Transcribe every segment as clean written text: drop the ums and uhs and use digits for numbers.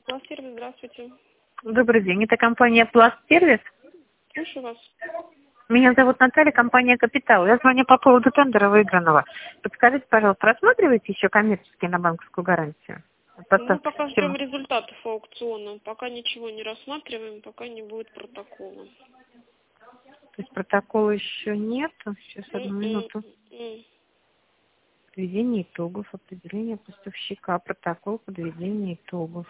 Пластсервис, здравствуйте. Добрый день, это компания Пластсервис. Слушаю вас. Меня зовут Наталья, компания Капитал. Я звоню по поводу тендера выигранного. Подскажите, пожалуйста, рассматриваете еще коммерческие на банковскую гарантию? Мы пока ждем результатов аукциона. Пока ничего не рассматриваем, пока не будет протокола. То есть протокола еще нет. Сейчас, одну минуту. Подведение итогов, определение поставщика, протокол подведения итогов.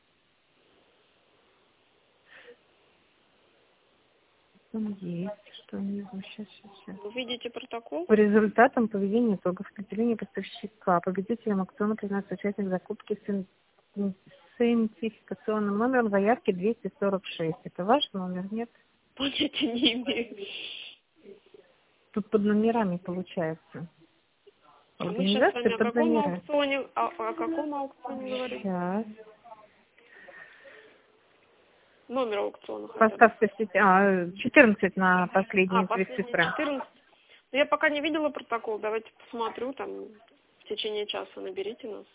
Там есть, что внизу. Сейчас. Вы видите протокол? По результатам поведения итогов, определения поставщика, победителем аукциона признается участник закупки с идентификационным номером заявки 246. Это ваш номер, нет? Понятия не имею. Тут под номерами получается. Мы сейчас с вами о под каком номерами. аукционе, о каком аукционе говорите? Сейчас. Номер аукциона хотя бы. Поставьте 14 на последние три Последний цифры. 14. Но я пока не видела протокол. Давайте посмотрю, там в течение часа наберите нас.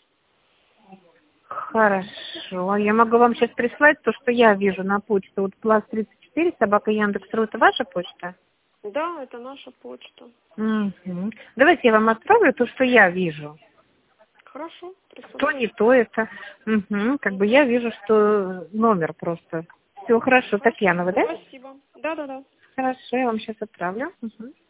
Хорошо. Я могу вам сейчас прислать то, что я вижу на почту. Вот +34 @Яндекс.ру. Это ваша почта? Да, это наша почта. Угу. Давайте я вам отправлю то, что я вижу. Хорошо. То не то это. Угу. Как бы я вижу, что номер просто. Все хорошо. Татьянова, да? Спасибо. Да. Хорошо, я вам сейчас отправлю. Угу.